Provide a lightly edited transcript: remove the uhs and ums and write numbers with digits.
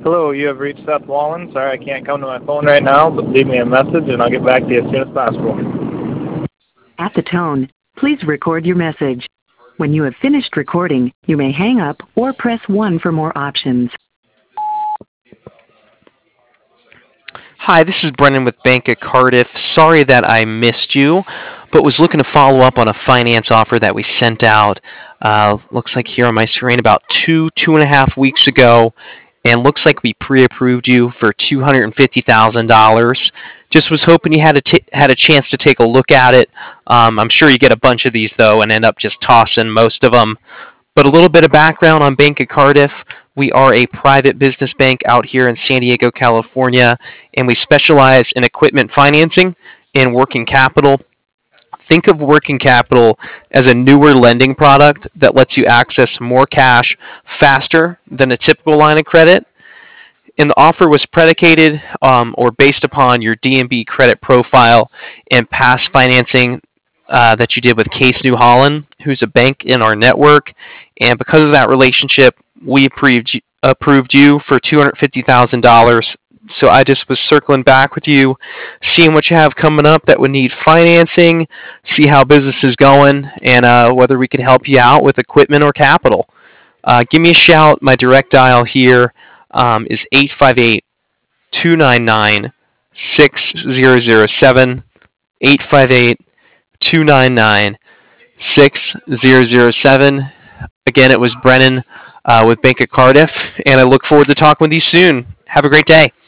Hello, you have reached Seth Wallen. Sorry I can't come to my phone right now, but leave me a message and I'll get back to you as soon as possible. At the tone, please record your message. When you have finished recording, you may hang up or press 1 for more options. Hi, this is Brennan with Bank of Cardiff. Sorry that I missed you, but was looking to follow up on a finance offer that we sent out. Looks like here on my screen about two and a half weeks ago, and looks like we pre-approved you for $250,000. Just was hoping you had a chance to take a look at it. I'm sure you get a bunch of these though, and end up just tossing most of them. But a little bit of background on Bank of Cardiff. We are a private business bank out here in San Diego, California, and we specialize in equipment financing and working capital. Think of working capital as a newer lending product that lets you access more cash faster than a typical line of credit. And the offer was predicated or based upon your D&B credit profile and past financing that you did with Case New Holland, who's a bank in our network. And because of that relationship, we approved you for $250,000. So I just was circling back with you, seeing what you have coming up that would need financing, see how business is going, and whether we can help you out with equipment or capital. Give me a shout. My direct dial here is 858-299-6007, 858-299-6007. Again, it was Brennan with Bank of Cardiff, and I look forward to talking with you soon. Have a great day.